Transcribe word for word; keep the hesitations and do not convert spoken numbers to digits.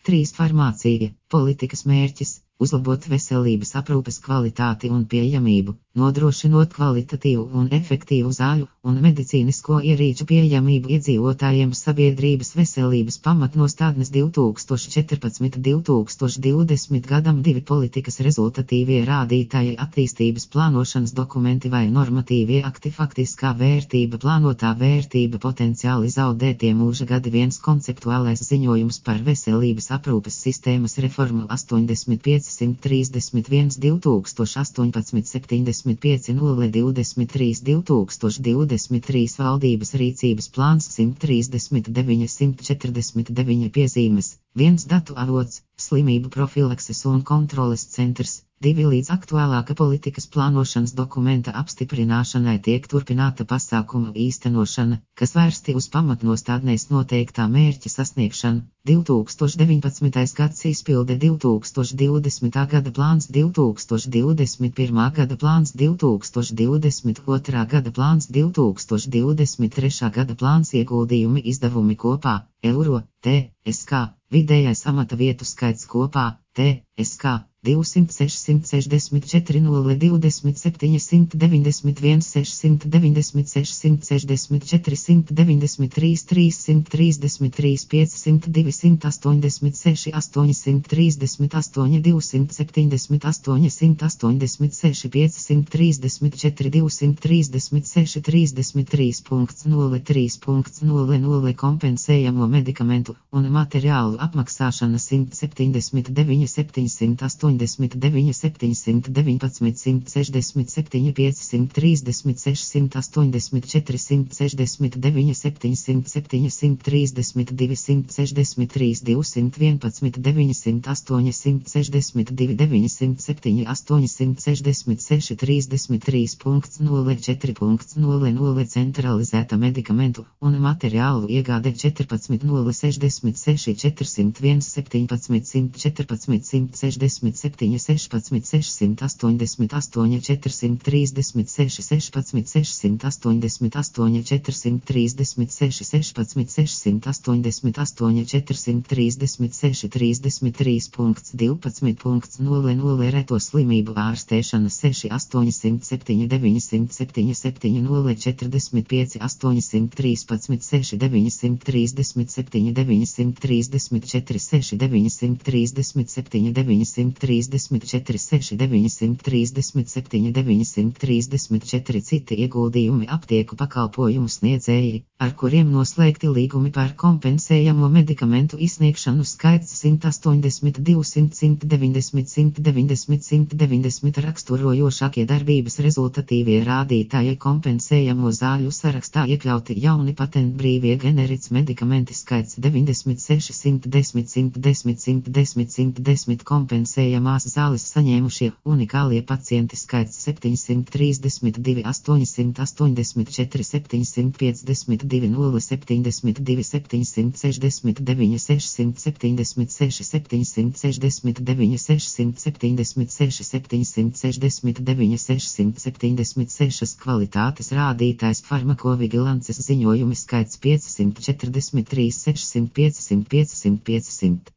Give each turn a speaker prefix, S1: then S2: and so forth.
S1: trīs Farmācija, politikas mērķis – uzlabot veselības aprūpes kvalitāti un pieejamību, nodrošinot kvalitatīvu un efektīvu zāļu un medicīnisko ierīču pieejamību iedzīvotājiem. Sabiedrības veselības pamatnostādnes divi tūkstoši četrpadsmit līdz divi tūkstoši divdesmit gadam. Divi politikas rezultatīvie rādītāji, attīstības plānošanas dokumenti vai normatīvie akti. Faktiskā vērtība, plānotā vērtība, potenciāli zaudētie mūža gadi. Viens konceptuālais ziņojums par veselības aprūpes sistēmas reformu astoņdesmit pieci simt trīsdesmit viens divi tūkstoši astoņpadsmit septiņdesmit pieci nulle divdesmit trīs divi tūkstoši divdesmit trīs Valdības rīcības plāns simt trīsdesmit deviņi simt četrdesmit deviņi piezīmes. Viens datu avots, slimību profilakses un kontroles centrs. Divi līdz aktuālāka politikas plānošanas dokumenta apstiprināšanai tiek turpināta pasākumu īstenošana, kas vērsti uz pamatnostādnēs noteiktā mērķa sasniegšanu. divi tūkstoši deviņpadsmitais gads izpilde, divi tūkstoši divdesmitā gada plāns, divi tūkstoši divdesmit pirmā gada plāns, divi tūkstoši divdesmit otrā gada plāns, divi tūkstoši divdesmit trešā gada plāns. Ieguldījumi izdevumi kopā, eiro, T S K, vidējais amata vietu skaits kopā, T S K. divsimt sešsimt sešdesmit četri nulle divdesmit septiņi simt deviņdesmit viens sešsimt deviņdesmit sešsimt sešdesmit četri simt deviņdesmit trīs trīssimt trīsdesmit trīs piecsimt divsimt astoņdesmit seši astoņsimt trīsdesmit astoņi divsimt septiņdesmit astoņi simt astoņdesmit seši piecsimt trīsdesmit četri divsimt trīsdesmit seši trīsdesmit trīs nulle trīs nulle nulle kompensējamo medikamentu un materiālu apmaksāšana simt septiņdesmit deviņi septiņsimt astoņdesmit deviņi septiņsimt deviņpadsmit simt sešdesmit septiņi piecsimt trīsdesmit sešsimt astoņdesmit četri simt sešdesmit deviņi septiņsimt septiņi simt trīsdesmit divi simt sešdesmit trīs divsimt vienpadsmit deviņsimt astoņi simt sešdesmit divi deviņsimt septiņi astoņsimt sešdesmit seši trīsdesmit trīs nulle četri nulle nulle centralizēta medikamentu un materiālu iegāde četrpadsmit nulle sešdesmit seši četrsimt viens septiņpadsmit simt četrpadsmit simt sešdesmit septiņi sešpadsmit sešsimt astoņdesmit astoņi četrsimt trīsdesmit seši sešpadsmit sešsimt astoņdesmit astoņi četrsimt trīsdesmit seši sešpadsmit sešsimt astoņdesmit astoņi četrsimt trīsdesmit seši trīsdesmit trīs divpadsmit nulle nulle reto slimību ārstēšana seši astoņsimt septiņi deviņsimt septiņi septiņi nulle četrdesmit pieci astoņsimt trīspadsmit seši deviņsimt trīsdesmit septiņi deviņsimt trīsdesmit četri seši deviņsimt trīsdesmit septiņi deviņsimt trīsdesmit četri seši deviņsimt trīsdesmit septiņi deviņsimt trīsdesmit četri. Citi ieguldījumi aptieku pakalpojumu sniedzēji, ar kuriem noslēgti līgumi par kompensējamo medikamentu izsniegšanu skaits simt astoņdesmit, divsimt, simt deviņdesmit, simt deviņdesmit, simt deviņdesmit. Raksturojošākie darbības rezultatīvie rādītāji kompensējamo zāļu sarakstā iekļauti jauni patentbrīvie generici medikamenti skaits deviņdesmit seši, simt desmit, simt desmit, simt desmit, simt desmit kompensējamās zāles saņēmušie unikālie pacienti skaits septiņsimt trīsdesmit divi, astoņsimt astoņdesmit četri, septiņsimt piecdesmit divi, nulle septiņdesmit divi, septiņsimt sešdesmit deviņi, sešsimt septiņdesmit seši, septiņsimt sešdesmit deviņi, sešsimt septiņdesmit seši, septiņsimt sešdesmit deviņi, sešsimt septiņdesmit seši. Kvalitātes rādītājs farmakovigilances ziņojumi skaits piecsimt četrdesmit trīs, sešsimt, piecsimt, piecsimt, piecsimt.